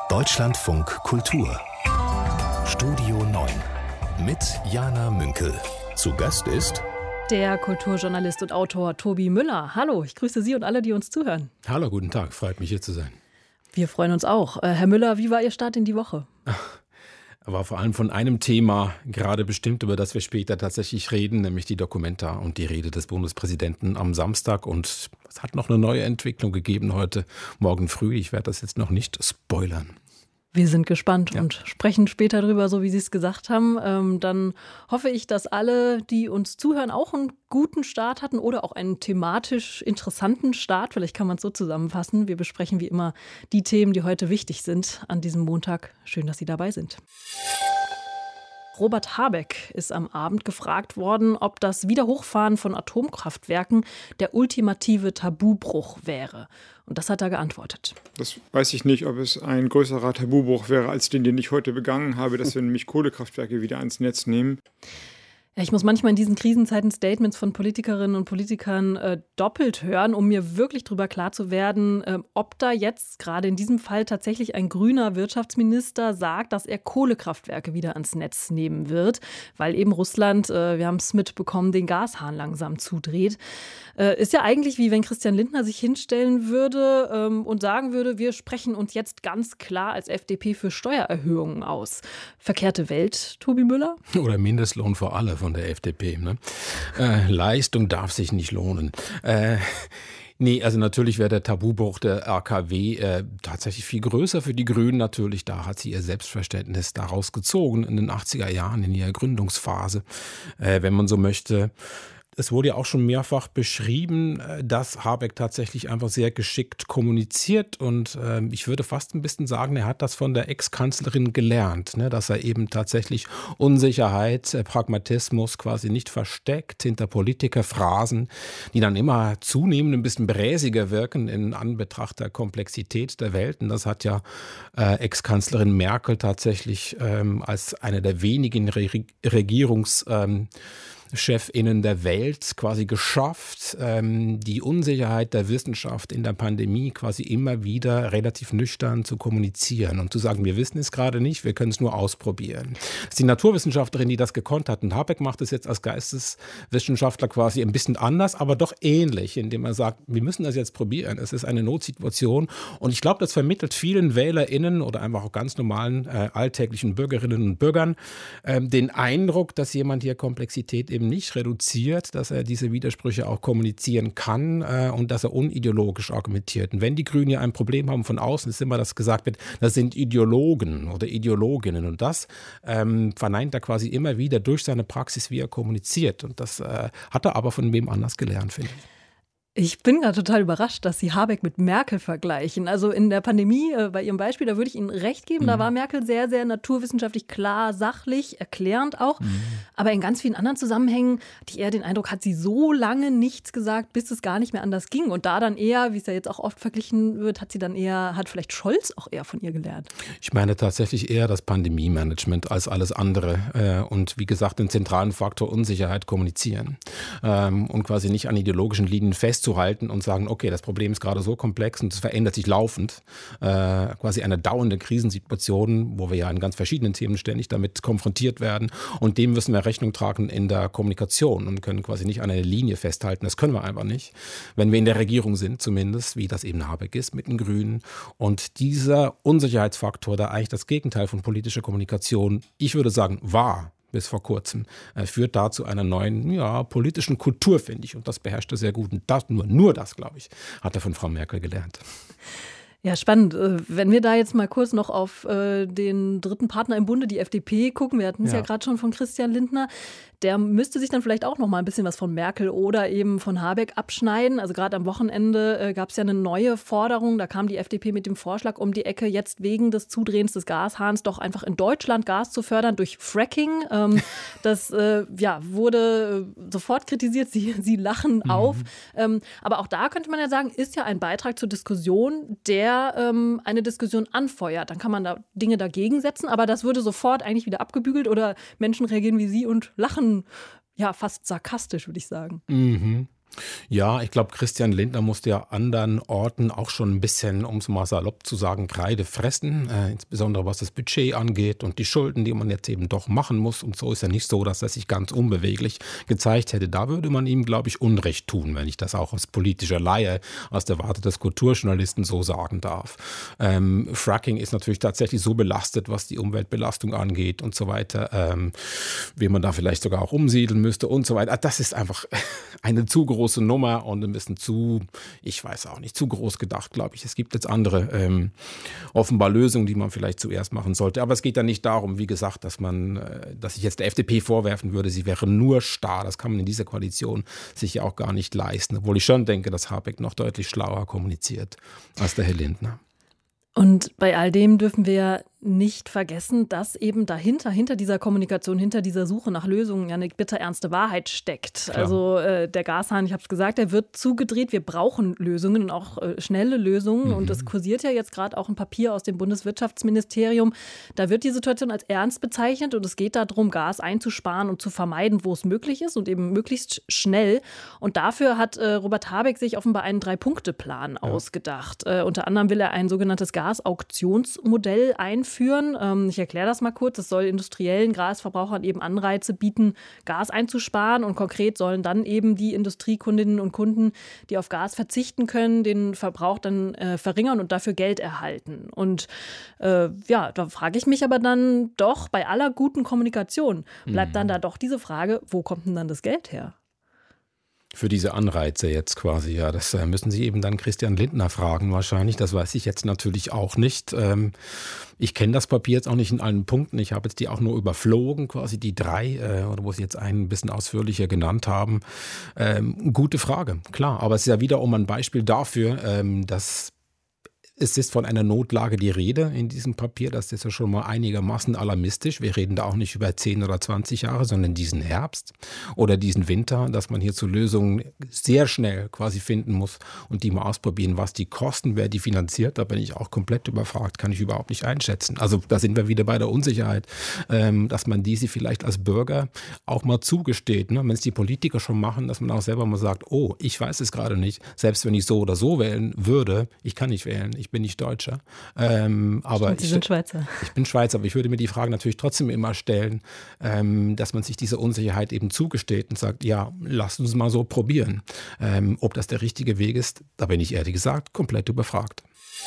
Deutschlandfunk Kultur Studio 9 mit Jana Münkel. Zu Gast ist der Kulturjournalist und Autor Tobi Müller. Hallo, ich grüße Sie und alle, die uns zuhören. Hallo, guten Tag, freut mich hier zu sein. Wir freuen uns auch. Herr Müller, wie war Ihr Start in die Woche? Aber vor allem von einem Thema gerade bestimmt, über das wir später tatsächlich reden, nämlich die Documenta und die Rede des Bundespräsidenten am Samstag. Und es hat noch eine neue Entwicklung gegeben heute Morgen früh. Ich werde das jetzt noch nicht spoilern. Wir sind gespannt und sprechen später drüber, so wie Sie es gesagt haben. Dann hoffe ich, dass alle, die uns zuhören, auch einen guten Start hatten oder auch einen thematisch interessanten Start. Vielleicht kann man es so zusammenfassen. Wir besprechen wie immer die Themen, die heute wichtig sind an diesem Montag. Schön, dass Sie dabei sind. Robert Habeck ist am Abend gefragt worden, ob das Wiederhochfahren von Atomkraftwerken der ultimative Tabubruch wäre. Und das hat er geantwortet. Das weiß ich nicht, ob es ein größerer Tabubruch wäre, als den ich heute begangen habe, dass wir nämlich Kohlekraftwerke wieder ans Netz nehmen. Ja, ich muss manchmal in diesen Krisenzeiten Statements von Politikerinnen und Politikern doppelt hören, um mir wirklich darüber klar zu werden, ob da jetzt gerade in diesem Fall tatsächlich ein grüner Wirtschaftsminister sagt, dass er Kohlekraftwerke wieder ans Netz nehmen wird, weil eben Russland, wir haben es mitbekommen, den Gashahn langsam zudreht. Ist ja eigentlich wie wenn Christian Lindner sich hinstellen würde und sagen würde, wir sprechen uns jetzt ganz klar als FDP für Steuererhöhungen aus. Verkehrte Welt, Tobi Müller? Oder Mindestlohn für alle von der FDP. Ne? Leistung darf sich nicht lohnen. Nee, also natürlich wäre der Tabubruch der AKW tatsächlich viel größer für die Grünen natürlich. Da hat sie ihr Selbstverständnis daraus gezogen in den 80er Jahren, in ihrer Gründungsphase, wenn man so möchte. Es wurde ja auch schon mehrfach beschrieben, dass Habeck tatsächlich einfach sehr geschickt kommuniziert und ich würde fast ein bisschen sagen, er hat das von der Ex-Kanzlerin gelernt, ne, dass er eben tatsächlich Unsicherheit, Pragmatismus quasi nicht versteckt hinter Politikerphrasen, die dann immer zunehmend ein bisschen bräsiger wirken in Anbetracht der Komplexität der Welt. Und das hat ja Ex-Kanzlerin Merkel tatsächlich als eine der wenigen Chefinnen der Welt quasi geschafft, die Unsicherheit der Wissenschaft in der Pandemie quasi immer wieder relativ nüchtern zu kommunizieren und zu sagen, wir wissen es gerade nicht, wir können es nur ausprobieren. Das ist die Naturwissenschaftlerin, die das gekonnt hat. Und Habeck macht es jetzt als Geisteswissenschaftler quasi ein bisschen anders, aber doch ähnlich, indem er sagt, wir müssen das jetzt probieren. Es ist eine Notsituation. Und ich glaube, das vermittelt vielen WählerInnen oder einfach auch ganz normalen alltäglichen Bürgerinnen und Bürgern den Eindruck, dass jemand hier Komplexität eben nicht reduziert, dass er diese Widersprüche auch kommunizieren kann und dass er unideologisch argumentiert. Und wenn die Grünen ja ein Problem haben von außen, ist immer, dass gesagt wird, das sind Ideologen oder Ideologinnen. Und das verneint er quasi immer wieder durch seine Praxis, wie er kommuniziert. Und das hat er aber von wem anders gelernt, finde ich. Ich bin gerade total überrascht, dass Sie Habeck mit Merkel vergleichen. Also in der Pandemie, bei Ihrem Beispiel, da würde ich Ihnen recht geben, da war Merkel sehr, sehr naturwissenschaftlich klar, sachlich, erklärend auch. Aber in ganz vielen anderen Zusammenhängen hatte ich eher den Eindruck, hat sie so lange nichts gesagt, bis es gar nicht mehr anders ging. Und da dann eher, wie es ja jetzt auch oft verglichen wird, hat vielleicht Scholz auch eher von ihr gelernt. Ich meine tatsächlich eher das Pandemie-Management als alles andere. Und wie gesagt, den zentralen Faktor Unsicherheit kommunizieren. Und quasi nicht an ideologischen Linien festzuhalten und sagen, okay, das Problem ist gerade so komplex und es verändert sich laufend. Quasi eine dauernde Krisensituation, wo wir ja in ganz verschiedenen Themen ständig damit konfrontiert werden. Und dem müssen wir Rechnung tragen in der Kommunikation und können quasi nicht an einer Linie festhalten. Das können wir einfach nicht, wenn wir in der Regierung sind zumindest, wie das eben Habeck ist mit den Grünen. Und dieser Unsicherheitsfaktor, der eigentlich das Gegenteil von politischer Kommunikation, ich würde sagen, war bis vor kurzem, führt dazu einer neuen politischen Kultur, finde ich. Und das beherrscht er sehr gut. Und das, nur das, glaube ich, hat er von Frau Merkel gelernt. Ja, spannend. Wenn wir da jetzt mal kurz noch auf den dritten Partner im Bunde, die FDP, gucken. Wir hatten es ja gerade schon von Christian Lindner. Der müsste sich dann vielleicht auch noch mal ein bisschen was von Merkel oder eben von Habeck abschneiden. Also gerade am Wochenende gab es ja eine neue Forderung. Da kam die FDP mit dem Vorschlag um die Ecke, jetzt wegen des Zudrehens des Gashahns doch einfach in Deutschland Gas zu fördern durch Fracking. Das wurde sofort kritisiert. Sie lachen auf. Aber auch da könnte man ja sagen, ist ja ein Beitrag zur Diskussion, der eine Diskussion anfeuert. Dann kann man da Dinge dagegen setzen, aber das würde sofort eigentlich wieder abgebügelt oder Menschen reagieren wie Sie und lachen. Ja, fast sarkastisch, würde ich sagen. Ja, ich glaube, Christian Lindner musste ja anderen Orten auch schon ein bisschen, um es mal salopp zu sagen, Kreide fressen, insbesondere was das Budget angeht und die Schulden, die man jetzt eben doch machen muss. Und so ist ja nicht so, dass er sich ganz unbeweglich gezeigt hätte. Da würde man ihm, glaube ich, Unrecht tun, wenn ich das auch als politischer Laie, aus der Warte des Kulturjournalisten so sagen darf. Fracking ist natürlich tatsächlich so belastet, was die Umweltbelastung angeht und so weiter, wie man da vielleicht sogar auch umsiedeln müsste und so weiter. Das ist einfach eine zu große Nummer und ein bisschen zu groß gedacht, glaube ich. Es gibt jetzt andere offenbar Lösungen, die man vielleicht zuerst machen sollte. Aber es geht dann nicht darum, wie gesagt, dass ich jetzt der FDP vorwerfen würde, sie wäre nur starr. Das kann man in dieser Koalition sich ja auch gar nicht leisten. Obwohl ich schon denke, dass Habeck noch deutlich schlauer kommuniziert als der Herr Lindner. Und bei all dem dürfen wir nicht vergessen, dass eben hinter dieser Kommunikation, hinter dieser Suche nach Lösungen ja eine bitterernste Wahrheit steckt. Klar. Also der Gashahn, ich habe es gesagt, der wird zugedreht. Wir brauchen Lösungen und auch schnelle Lösungen. Und es kursiert ja jetzt gerade auch ein Papier aus dem Bundeswirtschaftsministerium. Da wird die Situation als ernst bezeichnet und es geht darum, Gas einzusparen und zu vermeiden, wo es möglich ist und eben möglichst schnell. Und dafür hat Robert Habeck sich offenbar einen 3-Punkte-Plan ausgedacht. Unter anderem will er ein sogenanntes Gasauktionsmodell einführen. Ich erkläre das mal kurz. Es soll industriellen Gasverbrauchern eben Anreize bieten, Gas einzusparen. Und konkret sollen dann eben die Industriekundinnen und Kunden, die auf Gas verzichten können, den Verbrauch dann verringern und dafür Geld erhalten. Und da frage ich mich aber dann doch, bei aller guten Kommunikation bleibt dann da doch diese Frage, wo kommt denn dann das Geld her? Für diese Anreize jetzt quasi, ja, das müssen Sie eben dann Christian Lindner fragen wahrscheinlich, das weiß ich jetzt natürlich auch nicht. Ich kenne das Papier jetzt auch nicht in allen Punkten, ich habe jetzt die auch nur überflogen, quasi die 3, oder wo Sie jetzt einen ein bisschen ausführlicher genannt haben. Gute Frage, klar, aber es ist ja wiederum ein Beispiel dafür, dass es ist von einer Notlage die Rede in diesem Papier. Das ist ja schon mal einigermaßen alarmistisch. Wir reden da auch nicht über 10 oder 20 Jahre, sondern diesen Herbst oder diesen Winter, dass man hier zu Lösungen sehr schnell quasi finden muss und die mal ausprobieren, was die kosten, wer die finanziert. Da bin ich auch komplett überfragt, kann ich überhaupt nicht einschätzen. Also da sind wir wieder bei der Unsicherheit, dass man diese vielleicht als Bürger auch mal zugesteht. Ne? Wenn es die Politiker schon machen, dass man auch selber mal sagt, oh, ich weiß es gerade nicht. Selbst wenn ich so oder so wählen würde, ich kann nicht wählen. Ich bin nicht Deutscher. Aber Sie sind Schweizer. Ich bin Schweizer, aber ich würde mir die Frage natürlich trotzdem immer stellen, dass man sich diese Unsicherheit eben zugesteht und sagt, ja, lasst uns mal so probieren. Ob das der richtige Weg ist, da bin ich ehrlich gesagt komplett überfragt.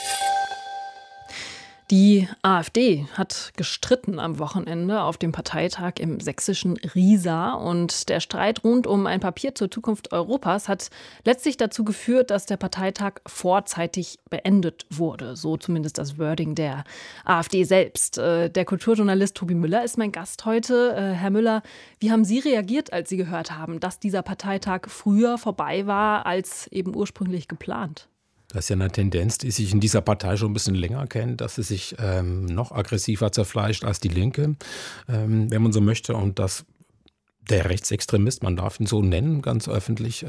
Die AfD hat gestritten am Wochenende auf dem Parteitag im sächsischen Riesa. Und der Streit rund um ein Papier zur Zukunft Europas hat letztlich dazu geführt, dass der Parteitag vorzeitig beendet wurde. So zumindest das Wording der AfD selbst. Der Kulturjournalist Tobi Müller ist mein Gast heute. Herr Müller, wie haben Sie reagiert, als Sie gehört haben, dass dieser Parteitag früher vorbei war als eben ursprünglich geplant? Das ist ja eine Tendenz, die sich in dieser Partei schon ein bisschen länger kennt, dass sie sich noch aggressiver zerfleischt als die Linke, wenn man so möchte. Und dass der Rechtsextremist, man darf ihn so nennen, ganz öffentlich,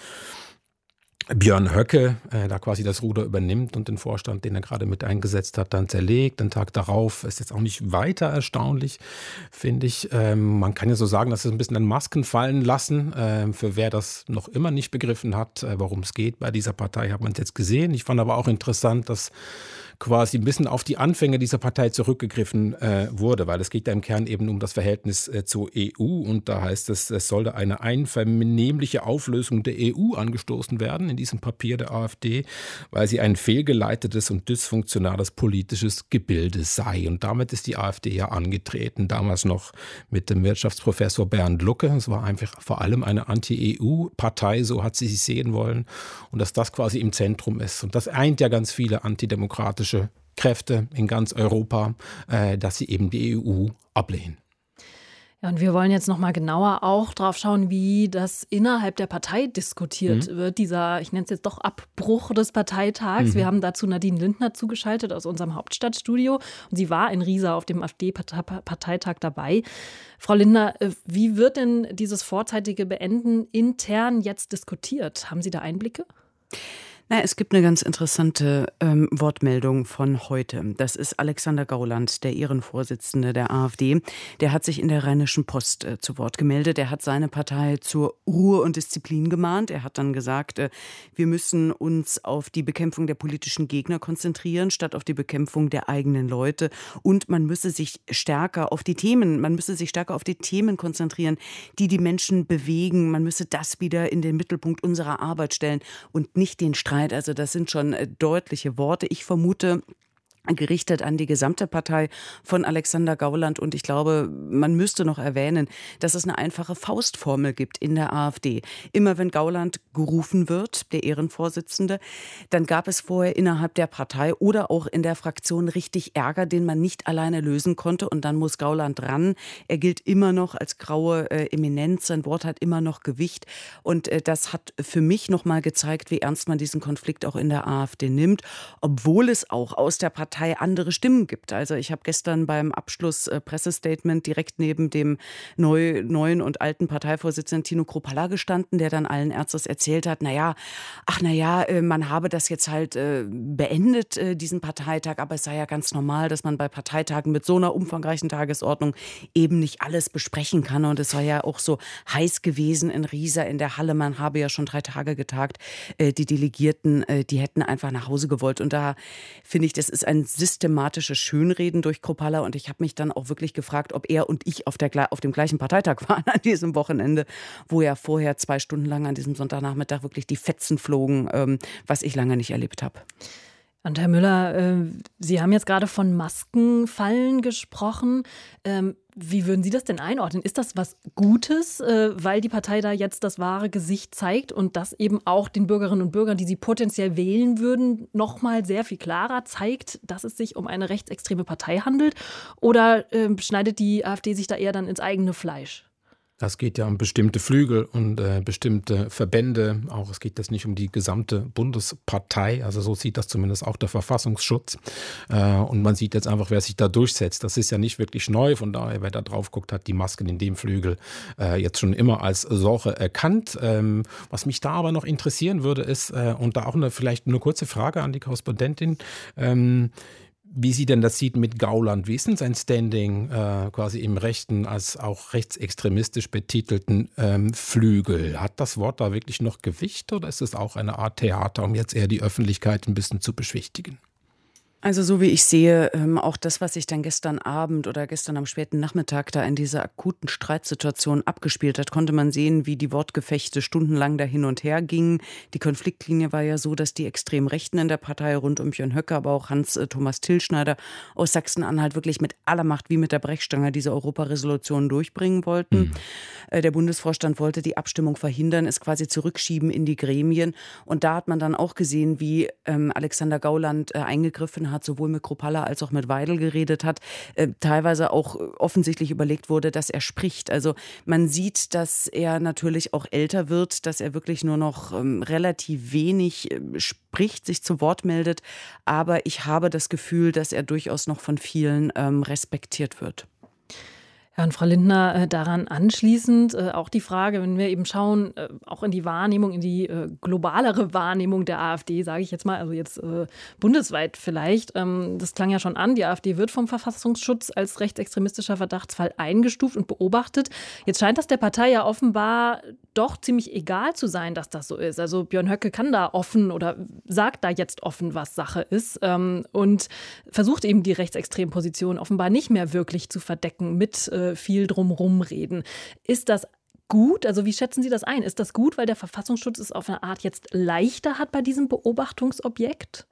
Björn Höcke da quasi das Ruder übernimmt und den Vorstand, den er gerade mit eingesetzt hat, dann zerlegt. Den Tag darauf ist jetzt auch nicht weiter erstaunlich, finde ich. Man kann ja so sagen, dass es ein bisschen an Masken fallen lassen. Für wer das noch immer nicht begriffen hat, worum es geht bei dieser Partei, hat man es jetzt gesehen. Ich fand aber auch interessant, dass quasi ein bisschen auf die Anfänge dieser Partei zurückgegriffen wurde, weil es geht ja im Kern eben um das Verhältnis zur EU und da heißt es, es sollte eine einvernehmliche Auflösung der EU angestoßen werden in diesem Papier der AfD, weil sie ein fehlgeleitetes und dysfunktionales politisches Gebilde sei. Und damit ist die AfD ja angetreten, damals noch mit dem Wirtschaftsprofessor Bernd Lucke. Es war einfach vor allem eine Anti-EU-Partei, so hat sie sich sehen wollen und dass das quasi im Zentrum ist. Und das eint ja ganz viele antidemokratische Kräfte in ganz Europa, dass sie eben die EU ablehnen. Ja, und wir wollen jetzt noch mal genauer auch drauf schauen, wie das innerhalb der Partei diskutiert wird, dieser, ich nenne es jetzt doch Abbruch des Parteitags. Wir haben dazu Nadine Lindner zugeschaltet aus unserem Hauptstadtstudio und sie war in Riesa auf dem AfD-Parteitag dabei. Frau Lindner, wie wird denn dieses vorzeitige Beenden intern jetzt diskutiert? Haben Sie da Einblicke? Na, es gibt eine ganz interessante Wortmeldung von heute. Das ist Alexander Gauland, der Ehrenvorsitzende der AfD. Der hat sich in der Rheinischen Post zu Wort gemeldet. Er hat seine Partei zur Ruhe und Disziplin gemahnt. Er hat dann gesagt, wir müssen uns auf die Bekämpfung der politischen Gegner konzentrieren, statt auf die Bekämpfung der eigenen Leute. Und man müsse sich stärker auf die Themen konzentrieren, die die Menschen bewegen. Man müsse das wieder in den Mittelpunkt unserer Arbeit stellen und nicht den Streit. Also das sind schon deutliche Worte. Ich vermute, gerichtet an die gesamte Partei von Alexander Gauland. Und ich glaube, man müsste noch erwähnen, dass es eine einfache Faustformel gibt in der AfD. Immer wenn Gauland gerufen wird, der Ehrenvorsitzende, dann gab es vorher innerhalb der Partei oder auch in der Fraktion richtig Ärger, den man nicht alleine lösen konnte. Und dann muss Gauland ran. Er gilt immer noch als graue Eminenz. Sein Wort hat immer noch Gewicht. Und das hat für mich noch mal gezeigt, wie ernst man diesen Konflikt auch in der AfD nimmt, obwohl es auch aus der Partei andere Stimmen gibt. Also ich habe gestern beim Abschluss-Pressestatement direkt neben dem neuen und alten Parteivorsitzenden Tino Kruppalla gestanden, der dann allen Ernstes erzählt hat, man habe das jetzt halt beendet, diesen Parteitag, aber es sei ja ganz normal, dass man bei Parteitagen mit so einer umfangreichen Tagesordnung eben nicht alles besprechen kann. Und es war ja auch so heiß gewesen in Riesa in der Halle, man habe ja schon 3 Tage getagt. Die Delegierten, die hätten einfach nach Hause gewollt. Und da finde ich, das ist ein systematisches Schönreden durch Kruppalla. Und ich habe mich dann auch wirklich gefragt, ob er und ich auf dem gleichen Parteitag waren an diesem Wochenende, wo ja vorher 2 Stunden lang an diesem Sonntagnachmittag wirklich die Fetzen flogen, was ich lange nicht erlebt habe. Und Herr Müller, Sie haben jetzt gerade von Maskenfallen gesprochen. Wie würden Sie das denn einordnen? Ist das was Gutes, weil die Partei da jetzt das wahre Gesicht zeigt und das eben auch den Bürgerinnen und Bürgern, die sie potenziell wählen würden, noch mal sehr viel klarer zeigt, dass es sich um eine rechtsextreme Partei handelt? Oder schneidet die AfD sich da eher dann ins eigene Fleisch? Das geht ja um bestimmte Flügel und bestimmte Verbände. Auch es geht jetzt nicht um die gesamte Bundespartei. Also so sieht das zumindest auch der Verfassungsschutz. Und man sieht jetzt einfach, wer sich da durchsetzt. Das ist ja nicht wirklich neu. Von daher, wer da drauf guckt, hat die Masken in dem Flügel jetzt schon immer als solche erkannt. Was mich da aber noch interessieren würde, ist, und da auch vielleicht eine kurze Frage an die Korrespondentin, wie sie denn das sieht mit Gauland. Wie ist denn sein Standing quasi im rechten als auch rechtsextremistisch betitelten Flügel? Hat das Wort da wirklich noch Gewicht oder ist es auch eine Art Theater, um jetzt eher die Öffentlichkeit ein bisschen zu beschwichtigen? Also so wie ich sehe, auch das, was sich dann gestern Abend oder gestern am späten Nachmittag da in dieser akuten Streitsituation abgespielt hat, konnte man sehen, wie die Wortgefechte stundenlang da hin und her gingen. Die Konfliktlinie war ja so, dass die extrem Rechten in der Partei rund um Björn Höcke, aber auch Hans-Thomas Tillschneider aus Sachsen-Anhalt wirklich mit aller Macht wie mit der Brechstange diese Europaresolution durchbringen wollten. Der Bundesvorstand wollte die Abstimmung verhindern, es quasi zurückschieben in die Gremien. Und da hat man dann auch gesehen, wie Alexander Gauland eingegriffen hat, sowohl mit Kruppalla als auch mit Weidel geredet hat, teilweise auch offensichtlich überlegt wurde, dass er spricht. Also man sieht, dass er natürlich auch älter wird, dass er wirklich nur noch relativ wenig spricht, sich zu Wort meldet. Aber ich habe das Gefühl, dass er durchaus noch von vielen respektiert wird. Ja, und Frau Lindner, daran anschließend auch die Frage, wenn wir eben schauen, auch in die Wahrnehmung, in die globalere Wahrnehmung der AfD, sage ich jetzt mal, also jetzt bundesweit vielleicht. Das klang ja schon an, die AfD wird vom Verfassungsschutz als rechtsextremistischer Verdachtsfall eingestuft und beobachtet. Jetzt scheint das der Partei ja offenbar doch ziemlich egal zu sein, dass das so ist. Also Björn Höcke kann da offen oder sagt da jetzt offen, was Sache ist, und versucht eben die rechtsextreme Position offenbar nicht mehr wirklich zu verdecken mit viel drumherum reden. Ist das gut? Also wie schätzen Sie das ein? Ist das gut, weil der Verfassungsschutz es auf eine Art jetzt leichter hat bei diesem Beobachtungsobjekt?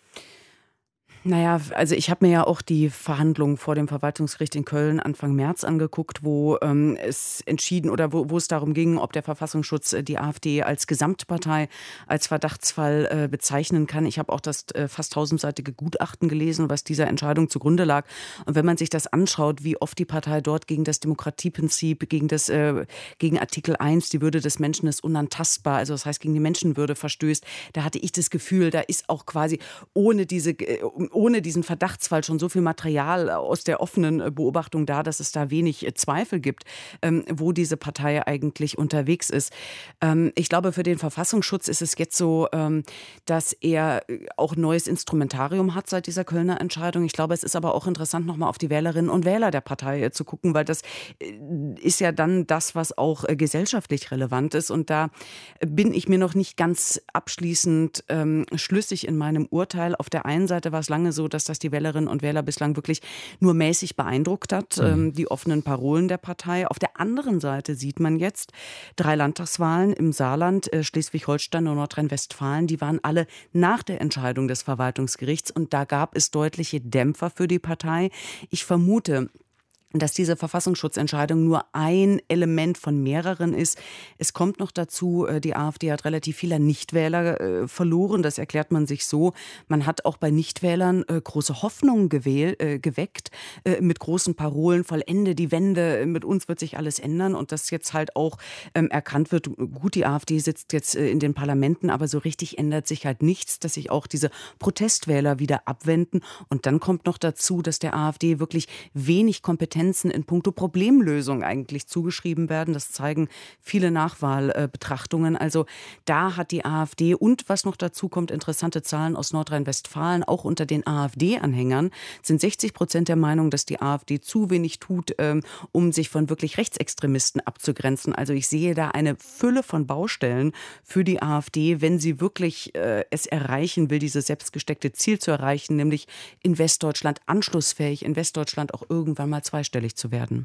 Naja, also ich habe mir ja auch die Verhandlungen vor dem Verwaltungsgericht in Köln Anfang März angeguckt, wo es entschieden oder wo es darum ging, ob der Verfassungsschutz die AfD als Gesamtpartei als Verdachtsfall bezeichnen kann. Ich habe auch das fast 1000-seitige Gutachten gelesen, was dieser Entscheidung zugrunde lag. Und wenn man sich das anschaut, wie oft die Partei dort gegen das Demokratieprinzip, gegen Artikel 1, die Würde des Menschen ist unantastbar, also das heißt gegen die Menschenwürde verstößt, da hatte ich das Gefühl, da ist auch quasi ohne diese ohne diesen Verdachtsfall schon so viel Material aus der offenen Beobachtung da, dass es da wenig Zweifel gibt, wo diese Partei eigentlich unterwegs ist. Ich glaube, für den Verfassungsschutz ist es jetzt so, dass er auch ein neues Instrumentarium hat seit dieser Kölner Entscheidung. Ich glaube, es ist aber auch interessant, nochmal auf die Wählerinnen und Wähler der Partei zu gucken, weil das ist ja dann das, was auch gesellschaftlich relevant ist. Und da bin ich mir noch nicht ganz abschließend schlüssig in meinem Urteil. Auf der einen Seite war es lange so, dass das die Wählerinnen und Wähler bislang wirklich nur mäßig beeindruckt hat, die offenen Parolen der Partei. Auf der anderen Seite sieht man jetzt 3 Landtagswahlen im Saarland, Schleswig-Holstein und Nordrhein-Westfalen. Die waren alle nach der Entscheidung des Verwaltungsgerichts und da gab es deutliche Dämpfer für die Partei. Ich vermute, dass diese Verfassungsschutzentscheidung nur ein Element von mehreren ist. Es kommt noch dazu, die AfD hat relativ viele Nichtwähler verloren. Das erklärt man sich so. Man hat auch bei Nichtwählern große Hoffnungen geweckt mit großen Parolen, vollende die Wende, mit uns wird sich alles ändern. Und dass jetzt halt auch erkannt wird, gut, die AfD sitzt jetzt in den Parlamenten, aber so richtig ändert sich halt nichts, dass sich auch diese Protestwähler wieder abwenden. Und dann kommt noch dazu, dass der AfD wirklich wenig Kompetenz in puncto Problemlösung eigentlich zugeschrieben werden. Das zeigen viele Nachwahlbetrachtungen. Also da hat die AfD und was noch dazu kommt, interessante Zahlen aus Nordrhein-Westfalen, auch unter den AfD-Anhängern sind 60% der Meinung, dass die AfD zu wenig tut, um sich von wirklich Rechtsextremisten abzugrenzen. Also ich sehe da eine Fülle von Baustellen für die AfD, wenn sie wirklich es erreichen will, dieses selbstgesteckte Ziel zu erreichen, nämlich in Westdeutschland anschlussfähig, in Westdeutschland auch irgendwann mal zweistellig zu werden.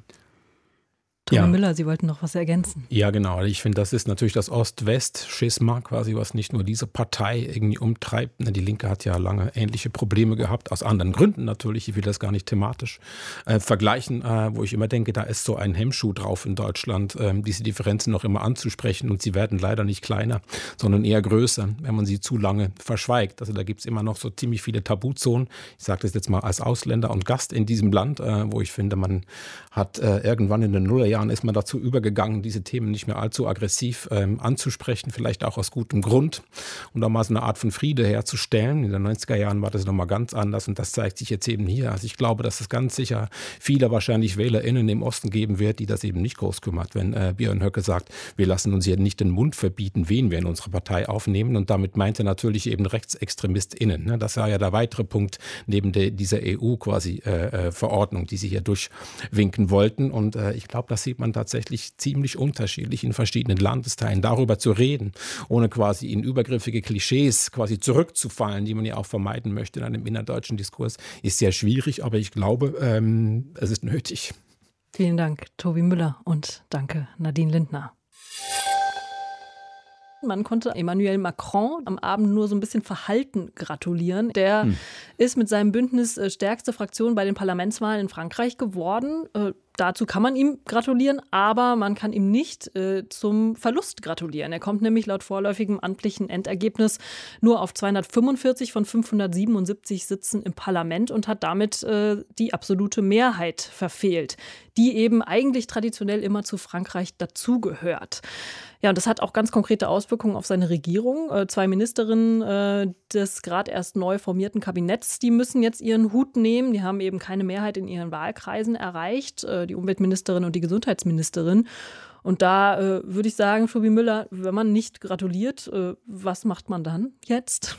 Tobi Müller, Sie wollten noch was ergänzen. Ja, genau. Ich finde, das ist natürlich das Ost-West-Schisma quasi, was nicht nur diese Partei irgendwie umtreibt. Die Linke hat ja lange ähnliche Probleme gehabt, aus anderen Gründen natürlich. Ich will das gar nicht thematisch vergleichen, wo ich immer denke, da ist so ein Hemmschuh drauf in Deutschland, diese Differenzen noch immer anzusprechen. Und sie werden leider nicht kleiner, sondern eher größer, wenn man sie zu lange verschweigt. Also da gibt es immer noch so ziemlich viele Tabuzonen. Ich sage das jetzt mal als Ausländer und Gast in diesem Land, wo ich finde, man hat irgendwann in den Nullerjahren ist man dazu übergegangen, diese Themen nicht mehr allzu aggressiv anzusprechen, vielleicht auch aus gutem Grund, um da mal so eine Art von Friede herzustellen. In den 90er Jahren war das nochmal ganz anders und das zeigt sich jetzt eben hier. Also ich glaube, dass es ganz sicher viele wahrscheinlich WählerInnen im Osten geben wird, die das eben nicht groß kümmert, wenn Björn Höcke sagt, wir lassen uns hier nicht den Mund verbieten, wen wir in unsere Partei aufnehmen, und damit meint er natürlich eben RechtsextremistInnen. Das war ja der weitere Punkt neben dieser EU quasi Verordnung, die sie hier durchwinken wollten, und ich glaube, das sieht man tatsächlich ziemlich unterschiedlich in verschiedenen Landesteilen. Darüber zu reden, ohne quasi in übergriffige Klischees quasi zurückzufallen, die man ja auch vermeiden möchte in einem innerdeutschen Diskurs, ist sehr schwierig, aber ich glaube, es ist nötig. Vielen Dank, Tobi Müller, und danke, Nadine Lindner. Man konnte Emmanuel Macron am Abend nur so ein bisschen verhalten gratulieren. Der ist mit seinem Bündnis stärkste Fraktion bei den Parlamentswahlen in Frankreich geworden. Dazu kann man ihm gratulieren, aber man kann ihm nicht zum Verlust gratulieren. Er kommt nämlich laut vorläufigem amtlichen Endergebnis nur auf 245 von 577 Sitzen im Parlament und hat damit die absolute Mehrheit verfehlt, die eben eigentlich traditionell immer zu Frankreich dazugehört. Ja, und das hat auch ganz konkrete Auswirkungen auf seine Regierung. 2 Ministerinnen des gerade erst neu formierten Kabinetts, die müssen jetzt ihren Hut nehmen. Die haben eben keine Mehrheit in ihren Wahlkreisen erreicht, die Umweltministerin und die Gesundheitsministerin. Und da würde ich sagen, Tobi Müller, wenn man nicht gratuliert, was macht man dann jetzt?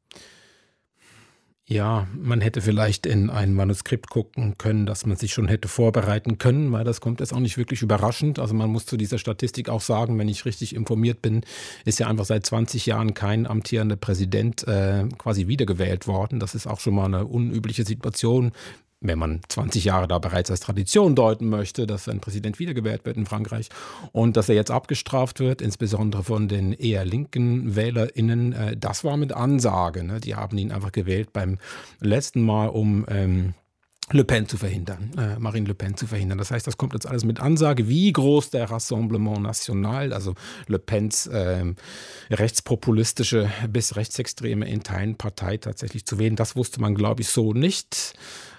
Ja, man hätte vielleicht in ein Manuskript gucken können, dass man sich schon hätte vorbereiten können, weil das kommt jetzt auch nicht wirklich überraschend. Also man muss zu dieser Statistik auch sagen, wenn ich richtig informiert bin, ist ja einfach seit 20 Jahren kein amtierender Präsident quasi wiedergewählt worden. Das ist auch schon mal eine unübliche Situation, wenn man 20 Jahre da bereits als Tradition deuten möchte, dass ein Präsident wiedergewählt wird in Frankreich und dass er jetzt abgestraft wird, insbesondere von den eher linken WählerInnen, das war mit Ansage. Ne? Die haben ihn einfach gewählt beim letzten Mal, um Le Pen zu verhindern, Marine Le Pen zu verhindern. Das heißt, das kommt jetzt alles mit Ansage, wie groß der Rassemblement National, also Le Pens rechtspopulistische bis rechtsextreme in Teilen Partei tatsächlich zu wählen. Das wusste man, glaube ich, so nicht.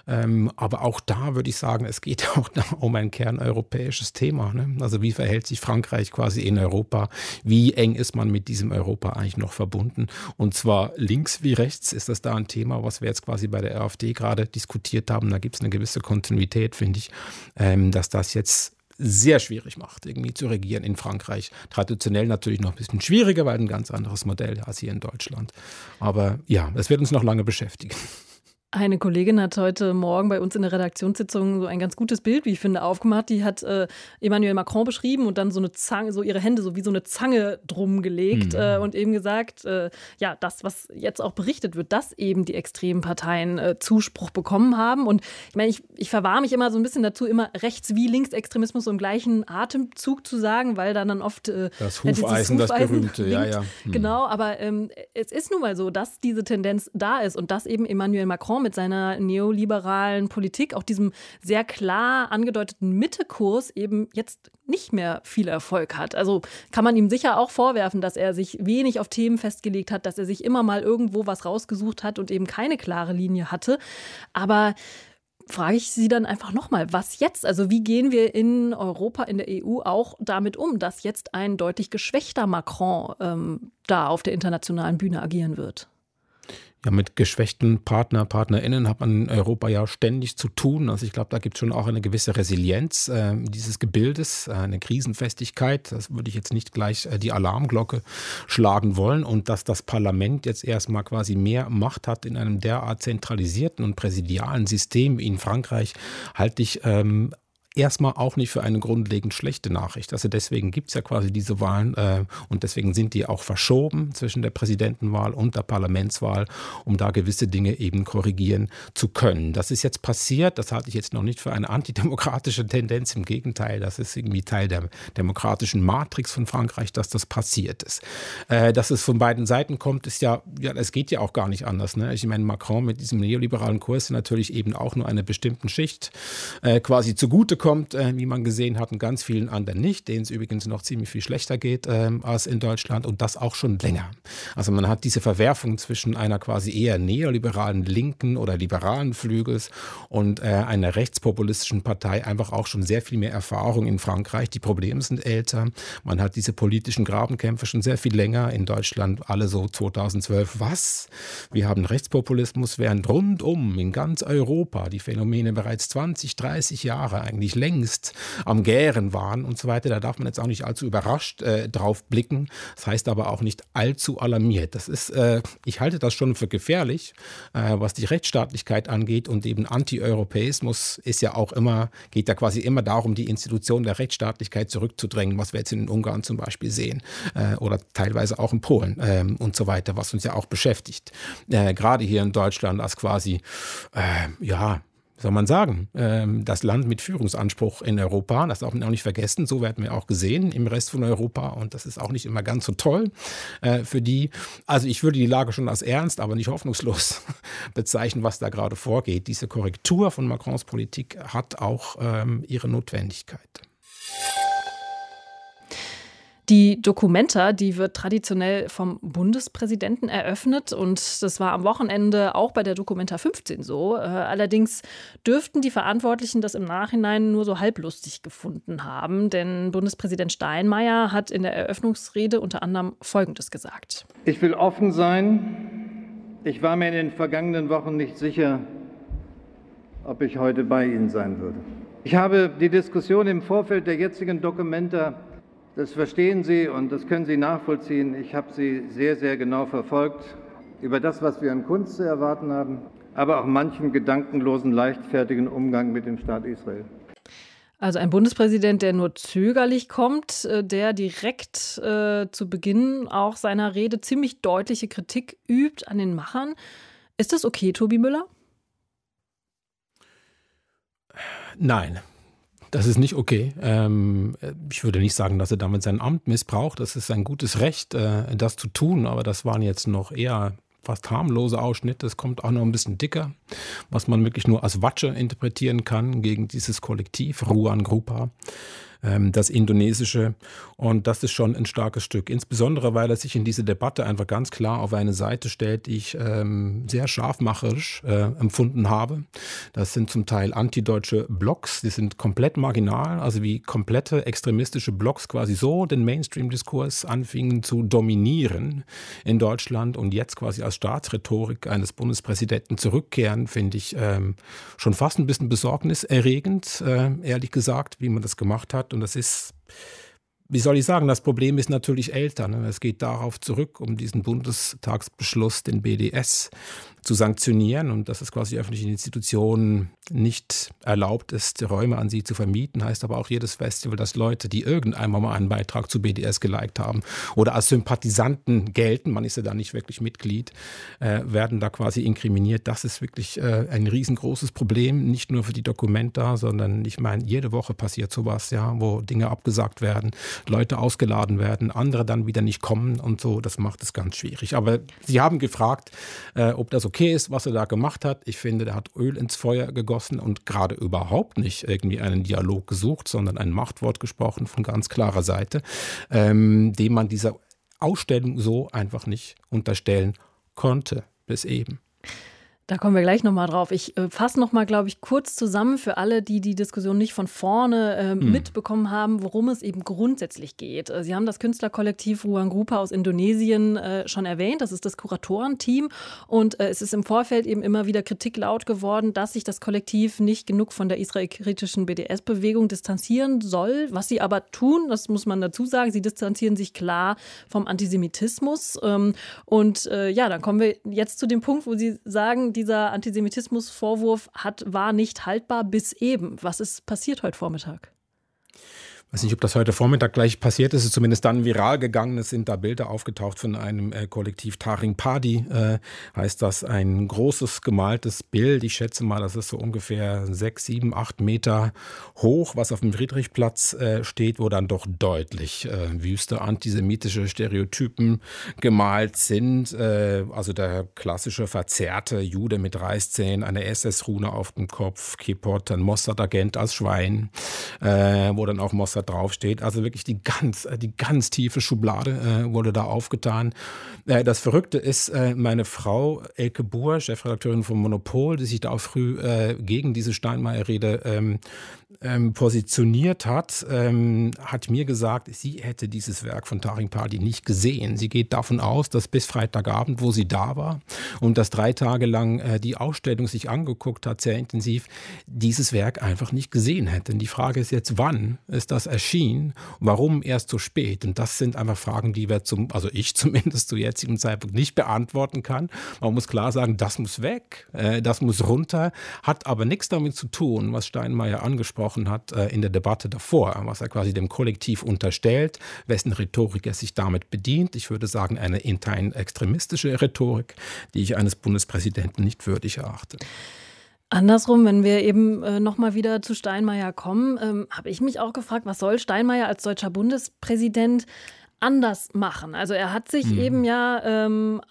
Aber auch da würde ich sagen, es geht auch da um ein kerneuropäisches Thema. Ne? Also wie verhält sich Frankreich quasi in Europa? Wie eng ist man mit diesem Europa eigentlich noch verbunden? Und zwar links wie rechts ist das da ein Thema, was wir jetzt quasi bei der AfD gerade diskutiert haben. Da gibt es eine gewisse Kontinuität, finde ich, dass das jetzt sehr schwierig macht, irgendwie zu regieren in Frankreich. Traditionell natürlich noch ein bisschen schwieriger, weil ein ganz anderes Modell als hier in Deutschland. Aber ja, es wird uns noch lange beschäftigen. Eine Kollegin hat heute Morgen bei uns in der Redaktionssitzung so ein ganz gutes Bild, wie ich finde, aufgemacht. Die hat Emmanuel Macron beschrieben und dann so eine Zange, so ihre Hände so wie so eine Zange drum gelegt und eben gesagt, ja, das, was jetzt auch berichtet wird, dass eben die extremen Parteien Zuspruch bekommen haben. Und ich meine, ich verwahre mich immer so ein bisschen dazu, immer Rechts- wie Linksextremismus so im gleichen Atemzug zu sagen, weil dann oft das Hufeisen, das berühmte, ja. Genau, aber es ist nun mal so, dass diese Tendenz da ist und dass eben Emmanuel Macron mit seiner neoliberalen Politik, auch diesem sehr klar angedeuteten Mittekurs eben jetzt nicht mehr viel Erfolg hat. Also kann man ihm sicher auch vorwerfen, dass er sich wenig auf Themen festgelegt hat, dass er sich immer mal irgendwo was rausgesucht hat und eben keine klare Linie hatte. Aber frage ich Sie dann einfach nochmal, was jetzt? Also wie gehen wir in Europa, in der EU auch damit um, dass jetzt ein deutlich geschwächter Macron da auf der internationalen Bühne agieren wird? Ja, mit geschwächten PartnerInnen hat man in Europa ja ständig zu tun. Also ich glaube, da gibt es schon auch eine gewisse Resilienz dieses Gebildes, eine Krisenfestigkeit. Das würde ich jetzt nicht gleich die Alarmglocke schlagen wollen. Und dass das Parlament jetzt erstmal quasi mehr Macht hat in einem derart zentralisierten und präsidialen System wie in Frankreich, halte ich erstmal auch nicht für eine grundlegend schlechte Nachricht. Also deswegen gibt es ja quasi diese Wahlen und deswegen sind die auch verschoben zwischen der Präsidentenwahl und der Parlamentswahl, um da gewisse Dinge eben korrigieren zu können. Das ist jetzt passiert, das halte ich jetzt noch nicht für eine antidemokratische Tendenz, im Gegenteil, das ist irgendwie Teil der demokratischen Matrix von Frankreich, dass das passiert ist. Dass es von beiden Seiten kommt, ist ja, es geht ja auch gar nicht anders. Ne? Ich meine, Macron mit diesem neoliberalen Kurs natürlich eben auch nur einer bestimmten Schicht quasi zugutekommt, wie man gesehen hat, und ganz vielen anderen nicht, denen es übrigens noch ziemlich viel schlechter geht als in Deutschland und das auch schon länger. Also man hat diese Verwerfung zwischen einer quasi eher neoliberalen linken oder liberalen Flügels und einer rechtspopulistischen Partei einfach auch schon sehr viel mehr Erfahrung in Frankreich. Die Probleme sind älter. Man hat diese politischen Grabenkämpfe schon sehr viel länger. In Deutschland alle so 2012. Was? Wir haben Rechtspopulismus, während rundum in ganz Europa die Phänomene bereits 20, 30 Jahre eigentlich längst am Gären waren und so weiter. Da darf man jetzt auch nicht allzu überrascht drauf blicken. Das heißt aber auch nicht allzu alarmiert. Das ist, ich halte das schon für gefährlich, was die Rechtsstaatlichkeit angeht, und eben Anti-Europäismus ist ja auch immer, geht ja quasi immer darum, die Institution der Rechtsstaatlichkeit zurückzudrängen, was wir jetzt in Ungarn zum Beispiel sehen oder teilweise auch in Polen und so weiter, was uns ja auch beschäftigt. Gerade hier in Deutschland als quasi, soll man sagen, das Land mit Führungsanspruch in Europa, das darf man auch nicht vergessen, so werden wir auch gesehen im Rest von Europa, und das ist auch nicht immer ganz so toll für die. Also ich würde die Lage schon als ernst, aber nicht hoffnungslos bezeichnen, was da gerade vorgeht. Diese Korrektur von Macrons Politik hat auch ihre Notwendigkeit. Die Documenta, die wird traditionell vom Bundespräsidenten eröffnet, und das war am Wochenende auch bei der Documenta 15 so. Allerdings dürften die Verantwortlichen das im Nachhinein nur so halblustig gefunden haben, denn Bundespräsident Steinmeier hat in der Eröffnungsrede unter anderem Folgendes gesagt. Ich will offen sein. Ich war mir in den vergangenen Wochen nicht sicher, ob ich heute bei Ihnen sein würde. Ich habe die Diskussion im Vorfeld der jetzigen Documenta, das verstehen Sie und das können Sie nachvollziehen. Ich habe sie sehr, sehr genau verfolgt über das, was wir an Kunst zu erwarten haben, aber auch manchen gedankenlosen, leichtfertigen Umgang mit dem Staat Israel. Also ein Bundespräsident, der nur zögerlich kommt, der direkt zu Beginn auch seiner Rede ziemlich deutliche Kritik übt an den Machern. Ist das okay, Tobi Müller? Nein. Das ist nicht okay. Ich würde nicht sagen, dass er damit sein Amt missbraucht. Das ist ein gutes Recht, das zu tun. Aber das waren jetzt noch eher fast harmlose Ausschnitte. Es kommt auch noch ein bisschen dicker, was man wirklich nur als Watsche interpretieren kann gegen dieses Kollektiv, Ruan Grupa. das Indonesische. Und das ist schon ein starkes Stück. Insbesondere, weil er sich in diese Debatte einfach ganz klar auf eine Seite stellt, die ich sehr scharfmacherisch empfunden habe. Das sind zum Teil antideutsche Blogs, die sind komplett marginal, also wie komplette extremistische Blogs quasi so den Mainstream-Diskurs anfingen zu dominieren in Deutschland und jetzt quasi als Staatsrhetorik eines Bundespräsidenten zurückkehren, finde ich schon fast ein bisschen besorgniserregend, ehrlich gesagt, wie man das gemacht hat. Und das ist, wie soll ich sagen, das Problem ist natürlich älter. Ne? Es geht darauf zurück, um diesen Bundestagsbeschluss, den BDS, zu sanktionieren und dass es quasi öffentlichen Institutionen nicht erlaubt ist, Räume an sie zu vermieten, heißt aber auch jedes Festival, dass Leute, die irgendeinmal mal einen Beitrag zu BDS geliked haben oder als Sympathisanten gelten, man ist ja da nicht wirklich Mitglied, werden da quasi inkriminiert. Das ist wirklich ein riesengroßes Problem, nicht nur für die Documenta, sondern ich meine, jede Woche passiert sowas, ja, wo Dinge abgesagt werden, Leute ausgeladen werden, andere dann wieder nicht kommen und so, das macht es ganz schwierig. Aber Sie haben gefragt, ob das okay ist, was er da gemacht hat. Ich finde, der hat Öl ins Feuer gegossen und gerade überhaupt nicht irgendwie einen Dialog gesucht, sondern ein Machtwort gesprochen von ganz klarer Seite, dem man dieser Ausstellung so einfach nicht unterstellen konnte bis eben. Da kommen wir gleich nochmal drauf. Ich fasse nochmal, glaube ich, kurz zusammen für alle, die die Diskussion nicht von vorne mitbekommen haben, worum es eben grundsätzlich geht. Sie haben das Künstlerkollektiv Ruang Grupa aus Indonesien schon erwähnt. Das ist das Kuratorenteam. Und es ist im Vorfeld eben immer wieder Kritik laut geworden, dass sich das Kollektiv nicht genug von der israelkritischen BDS-Bewegung distanzieren soll. Was sie aber tun, das muss man dazu sagen, sie distanzieren sich klar vom Antisemitismus. Und dann kommen wir jetzt zu dem Punkt, wo Sie sagen, dieser Antisemitismusvorwurf war nicht haltbar bis eben. Was ist passiert heute Vormittag? Ich weiß nicht, ob das heute Vormittag gleich passiert ist. Es ist zumindest dann viral gegangen. Es sind da Bilder aufgetaucht von einem Kollektiv Taring Padi, heißt das. Ein großes gemaltes Bild. Ich schätze mal, das ist so ungefähr 6, 7, 8 Meter hoch, was auf dem Friedrichsplatz steht, wo dann doch deutlich wüste antisemitische Stereotypen gemalt sind. Also der klassische verzerrte Jude mit Reißzähnen, eine SS-Rune auf dem Kopf, Kippot, ein Mossad-Agent als Schwein, wo dann auch Mossad draufsteht. Also wirklich die ganz tiefe Schublade wurde da aufgetan. Das Verrückte ist, meine Frau Elke Buhr, Chefredakteurin von Monopol, die sich da auch früh gegen diese Steinmeier-Rede positioniert hat, hat mir gesagt, sie hätte dieses Werk von Taring Padi nicht gesehen. Sie geht davon aus, dass bis Freitagabend, wo sie da war und das 3 Tage lang die Ausstellung sich angeguckt hat, sehr intensiv, dieses Werk einfach nicht gesehen hätte. Und die Frage ist jetzt, wann ist das erschienen? Warum erst so spät? Und das sind einfach Fragen, die ich zumindest zu jetzigem Zeitpunkt nicht beantworten kann. Man muss klar sagen, das muss weg, das muss runter, hat aber nichts damit zu tun, was Steinmeier angesprochen hat in der Debatte davor, was er quasi dem Kollektiv unterstellt, wessen Rhetorik er sich damit bedient. Ich würde sagen, eine intern extremistische Rhetorik, die ich eines Bundespräsidenten nicht würdig erachte. Andersrum, wenn wir eben nochmal wieder zu Steinmeier kommen, habe ich mich auch gefragt, was soll Steinmeier als deutscher Bundespräsident anders machen? Also er hat sich eben ja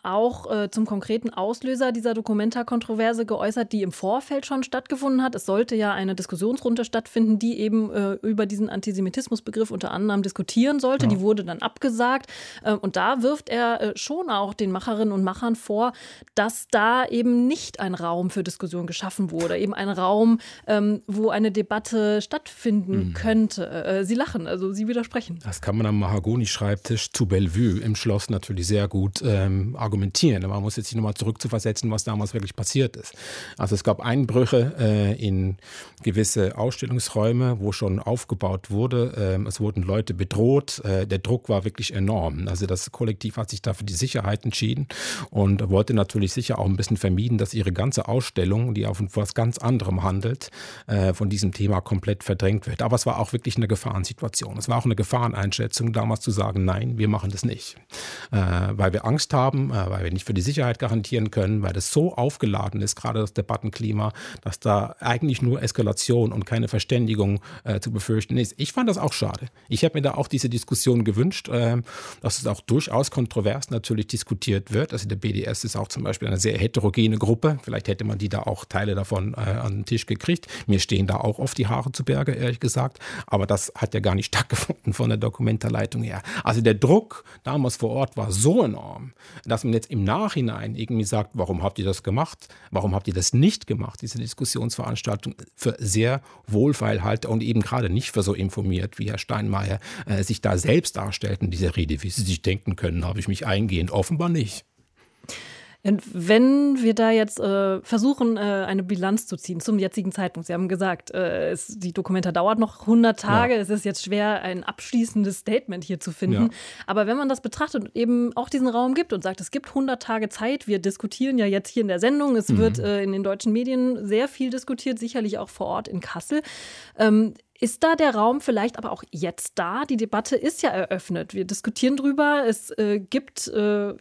auch zum konkreten Auslöser dieser Documenta-Kontroverse geäußert, die im Vorfeld schon stattgefunden hat. Es sollte ja eine Diskussionsrunde stattfinden, die eben über diesen Antisemitismusbegriff unter anderem diskutieren sollte. Ja. Die wurde dann abgesagt. Und da wirft er schon auch den Macherinnen und Machern vor, dass da eben nicht ein Raum für Diskussion geschaffen wurde. Eben ein Raum, wo eine Debatte stattfinden könnte. Sie lachen, also Sie widersprechen. Das kann man am Mahagoni-Schreibtisch zu Bellevue im Schloss natürlich sehr gut argumentieren. Man muss jetzt sich nochmal zurückzuversetzen, was damals wirklich passiert ist. Also es gab Einbrüche in gewisse Ausstellungsräume, wo schon aufgebaut wurde. Es wurden Leute bedroht. Der Druck war wirklich enorm. Also das Kollektiv hat sich da für die Sicherheit entschieden und wollte natürlich sicher auch ein bisschen vermieden, dass ihre ganze Ausstellung, die auf etwas ganz anderem handelt, von diesem Thema komplett verdrängt wird. Aber es war auch wirklich eine Gefahrensituation. Es war auch eine Gefahreneinschätzung, damals zu sagen, nein, wir machen das nicht. Weil wir Angst haben, weil wir nicht für die Sicherheit garantieren können, weil das so aufgeladen ist, gerade das Debattenklima, dass da eigentlich nur Eskalation und keine Verständigung zu befürchten ist. Ich fand das auch schade. Ich habe mir da auch diese Diskussion gewünscht, dass es auch durchaus kontrovers natürlich diskutiert wird. Also der BDS ist auch zum Beispiel eine sehr heterogene Gruppe. Vielleicht hätte man die da auch Teile davon an den Tisch gekriegt. Mir stehen da auch oft die Haare zu Berge, ehrlich gesagt. Aber das hat ja gar nicht stattgefunden von der Dokumentarleitung her. Also der Druck damals vor Ort war so enorm, dass man jetzt im Nachhinein irgendwie sagt, warum habt ihr das gemacht? Warum habt ihr das nicht gemacht, diese Diskussionsveranstaltung, für sehr wohlfeil halte und eben gerade nicht für so informiert, wie Herr Steinmeier sich da selbst darstellt in dieser Rede. Wie Sie sich denken können, habe ich mich eingehend offenbar nicht. Und wenn wir da jetzt versuchen, eine Bilanz zu ziehen zum jetzigen Zeitpunkt, Sie haben gesagt, die Dokumenta dauert noch 100 Tage, ja. Es ist jetzt schwer, ein abschließendes Statement hier zu finden. Ja. Aber wenn man das betrachtet und eben auch diesen Raum gibt und sagt, es gibt 100 Tage Zeit, wir diskutieren ja jetzt hier in der Sendung, es wird in den deutschen Medien sehr viel diskutiert, sicherlich auch vor Ort in Kassel. Ist da der Raum vielleicht aber auch jetzt da? Die Debatte ist ja eröffnet. Wir diskutieren drüber. Es gibt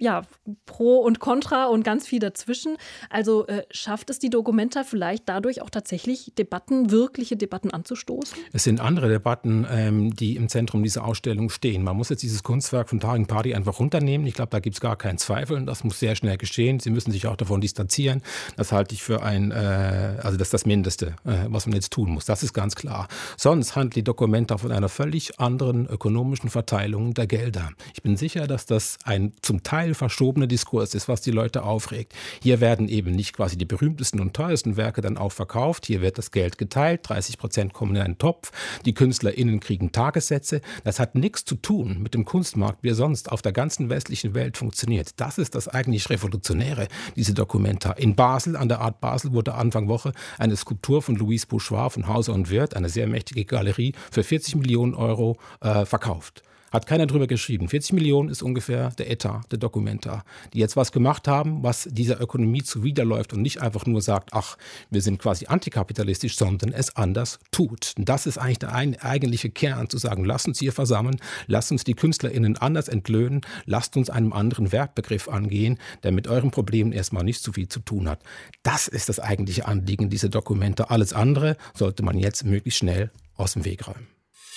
Pro und Contra und ganz viel dazwischen. Also schafft es die Documenta vielleicht dadurch auch tatsächlich wirkliche Debatten anzustoßen? Es sind andere Debatten, die im Zentrum dieser Ausstellung stehen. Man muss jetzt dieses Kunstwerk von Taring Padi einfach runternehmen. Ich glaube, da gibt es gar keinen Zweifel. Das muss sehr schnell geschehen. Sie müssen sich auch davon distanzieren. Das halte ich für das ist das Mindeste, was man jetzt tun muss. Das ist ganz klar. Sonst handelt die Documenta von einer völlig anderen ökonomischen Verteilung der Gelder. Ich bin sicher, dass das ein zum Teil verschobener Diskurs ist, was die Leute aufregt. Hier werden eben nicht quasi die berühmtesten und teuersten Werke dann auch verkauft. Hier wird das Geld geteilt, 30% kommen in einen Topf. Die KünstlerInnen kriegen Tagessätze. Das hat nichts zu tun mit dem Kunstmarkt, wie er sonst auf der ganzen westlichen Welt funktioniert. Das ist das eigentlich Revolutionäre, diese Documenta. In Basel, an der Art Basel, wurde Anfang Woche eine Skulptur von Louise Bourgeois von Hauser und Wirth, eine sehr mächtige Galerie, für 40 Millionen Euro verkauft. Hat keiner drüber geschrieben. 40 Millionen ist ungefähr der Etat der Documenta, die jetzt was gemacht haben, was dieser Ökonomie zuwiderläuft und nicht einfach nur sagt, ach, wir sind quasi antikapitalistisch, sondern es anders tut. Und das ist eigentlich der eigentliche Kern, zu sagen, lasst uns hier versammeln, lasst uns die KünstlerInnen anders entlöhnen, lasst uns einem anderen Werkbegriff angehen, der mit euren Problemen erstmal nicht so viel zu tun hat. Das ist das eigentliche Anliegen dieser Documenta. Alles andere sollte man jetzt möglichst schnell aus dem Weg räumen.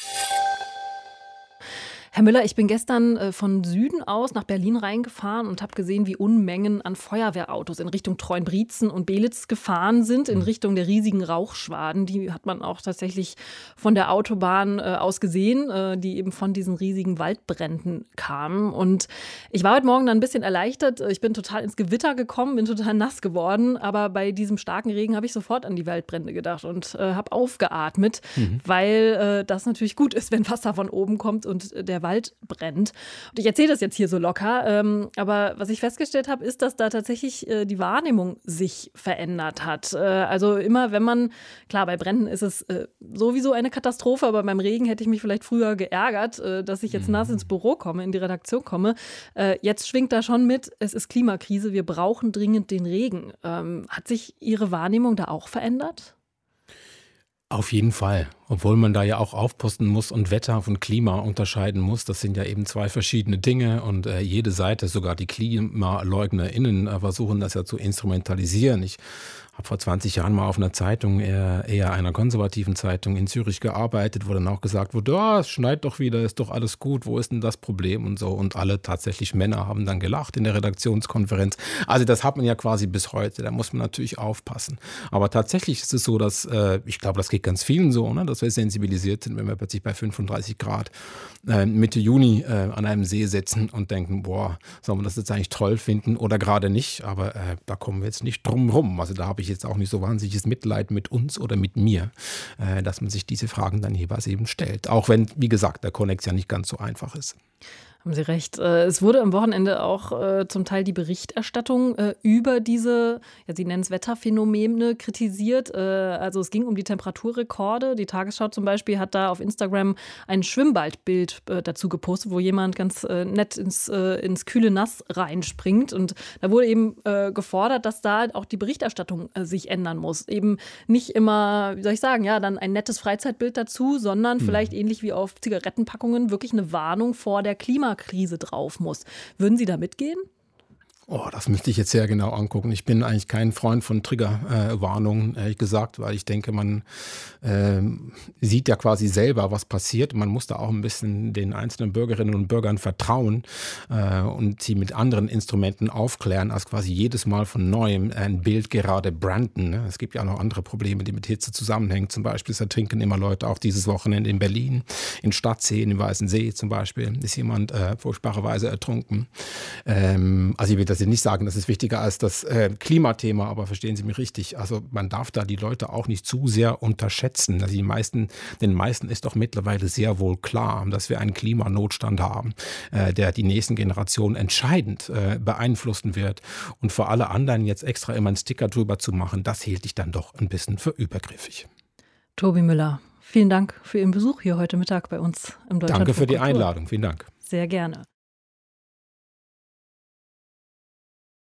Herr Müller, ich bin gestern von Süden aus nach Berlin reingefahren und habe gesehen, wie Unmengen an Feuerwehrautos in Richtung Treuenbrietzen und Belitz gefahren sind, in Richtung der riesigen Rauchschwaden. Die hat man auch tatsächlich von der Autobahn aus gesehen, die eben von diesen riesigen Waldbränden kamen. Und ich war heute Morgen dann ein bisschen erleichtert. Ich bin total ins Gewitter gekommen, bin total nass geworden. Aber bei diesem starken Regen habe ich sofort an die Waldbrände gedacht und habe aufgeatmet, weil das natürlich gut ist, wenn Wasser von oben kommt und der Wald brennt. Und ich erzähle das jetzt hier so locker, aber was ich festgestellt habe, ist, dass da tatsächlich die Wahrnehmung sich verändert hat. Also immer, wenn man, klar, bei Bränden ist es sowieso eine Katastrophe, aber beim Regen hätte ich mich vielleicht früher geärgert, dass ich jetzt nass ins Büro komme, in die Redaktion komme. Jetzt schwingt da schon mit, es ist Klimakrise, wir brauchen dringend den Regen. Hat sich Ihre Wahrnehmung da auch verändert? Auf jeden Fall, obwohl man da ja auch aufpassen muss und Wetter von Klima unterscheiden muss. Das sind ja eben zwei verschiedene Dinge und jede Seite, sogar die KlimaleugnerInnen, versuchen das ja zu instrumentalisieren. Ich habe vor 20 Jahren mal auf einer Zeitung, eher einer konservativen Zeitung in Zürich gearbeitet, wo dann auch gesagt wurde, es schneit doch wieder, ist doch alles gut, wo ist denn das Problem und so. Und alle tatsächlich Männer haben dann gelacht in der Redaktionskonferenz. Also das hat man ja quasi bis heute, da muss man natürlich aufpassen. Aber tatsächlich ist es so, dass, ich glaube, das geht ganz vielen so, ne, dass wir sensibilisiert sind, wenn wir plötzlich bei 35 Grad Mitte Juni an einem See sitzen und denken, sollen wir das jetzt eigentlich toll finden oder gerade nicht, aber da kommen wir jetzt nicht drum rum. Also da habe ich jetzt auch nicht so wahnsinniges Mitleid mit uns oder mit mir, dass man sich diese Fragen dann jeweils eben stellt. Auch wenn, wie gesagt, der Konnex ja nicht ganz so einfach ist. Haben Sie recht. Es wurde am Wochenende auch zum Teil die Berichterstattung über diese, Sie nennen es Wetterphänomene, kritisiert. Also es ging um die Temperaturrekorde. Die Tagesschau zum Beispiel hat da auf Instagram ein Schwimmbadbild dazu gepostet, wo jemand ganz nett ins kühle Nass reinspringt. Und da wurde eben gefordert, dass da auch die Berichterstattung sich ändern muss. Eben nicht immer, wie soll ich sagen, dann ein nettes Freizeitbild dazu, sondern vielleicht ähnlich wie auf Zigarettenpackungen wirklich eine Warnung vor der Klimakrise Klimakrise drauf muss. Würden Sie da mitgehen? Oh, das müsste ich jetzt sehr genau angucken. Ich bin eigentlich kein Freund von Triggerwarnungen, ehrlich gesagt, weil ich denke, man sieht ja quasi selber, was passiert. Man muss da auch ein bisschen den einzelnen Bürgerinnen und Bürgern vertrauen und sie mit anderen Instrumenten aufklären, als quasi jedes Mal von Neuem ein Bild gerade branden. Ne? Es gibt ja auch noch andere Probleme, die mit Hitze zusammenhängen. Zum Beispiel ertrinken immer Leute, auch dieses Wochenende in Berlin, in Stadtsee, im Weißen See zum Beispiel, ist jemand furchtbarerweise ertrunken. Also ich will das nicht sagen, das ist wichtiger als das Klimathema, aber verstehen Sie mich richtig. Also man darf da die Leute auch nicht zu sehr unterschätzen. Also den meisten ist doch mittlerweile sehr wohl klar, dass wir einen Klimanotstand haben, der die nächsten Generationen entscheidend beeinflussen wird. Und für alle anderen jetzt extra immer einen Sticker drüber zu machen, das hielt ich dann doch ein bisschen für übergriffig. Tobi Müller, vielen Dank für Ihren Besuch hier heute Mittag bei uns im Deutschlandfunk. Danke für die Einladung, vielen Dank. Sehr gerne.